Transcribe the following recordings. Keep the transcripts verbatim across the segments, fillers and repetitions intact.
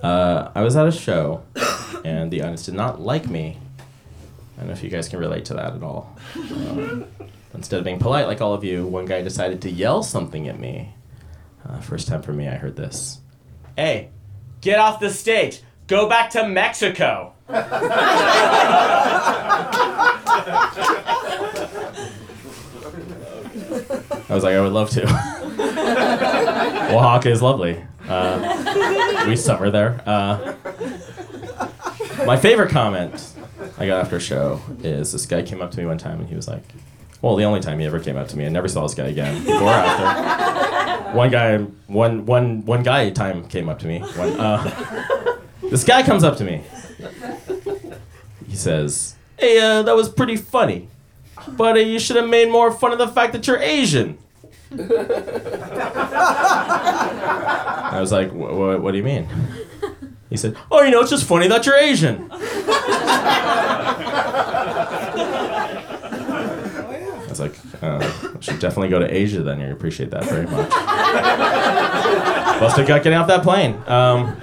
Uh, I was at a show, and the audience did not like me. I don't know if you guys can relate to that at all. Um, instead of being polite like all of you, one guy decided to yell something at me. Uh, first time for me, I heard this. Hey, get off the stage. Go back to Mexico. I was like, I would love to. Oaxaca is lovely. Uh, we summer there. Uh, my favorite comment I got after a show is this guy came up to me one time and he was like, well, the only time he ever came up to me, I never saw this guy again, before or after. One guy, one, one, one guy time came up to me. One, uh, this guy comes up to me. He says, hey, uh, that was pretty funny, but uh, you should have made more fun of the fact that you're Asian. I was like, what do you mean? He said, oh, you know, it's just funny that you're Asian. I was like, uh, I should definitely go to Asia then. You appreciate that very much. Busted gut getting off that plane. Um,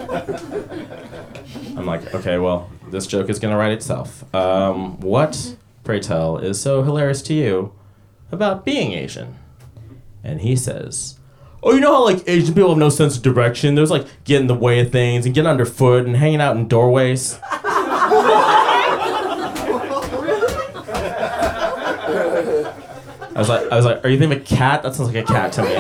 I'm like, okay, well, this joke is going to write itself. Um, what, pray tell, is so hilarious to you about being Asian? And he says, oh, you know how, like, Asian people have no sense of direction? There's, like, get in the way of things and getting underfoot and hanging out in doorways. I was like, I was like, are you thinking of a cat? That sounds like a cat to me.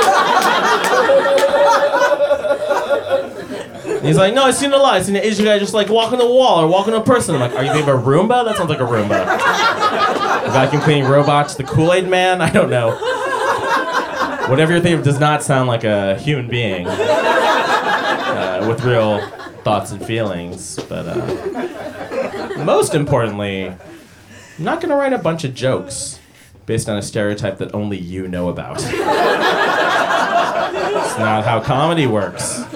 And he's like, no, I've seen it a lot. I've seen an Asian guy just, like, walking the wall or walking a person. I'm like, are you thinking of a Roomba? That sounds like a Roomba. A vacuum cleaning robots, the Kool-Aid Man? I don't know. Whatever you're thinking of does not sound like a human being uh, with real thoughts and feelings. But uh, most importantly, I'm not going to write a bunch of jokes based on a stereotype that only you know about. It's not how comedy works.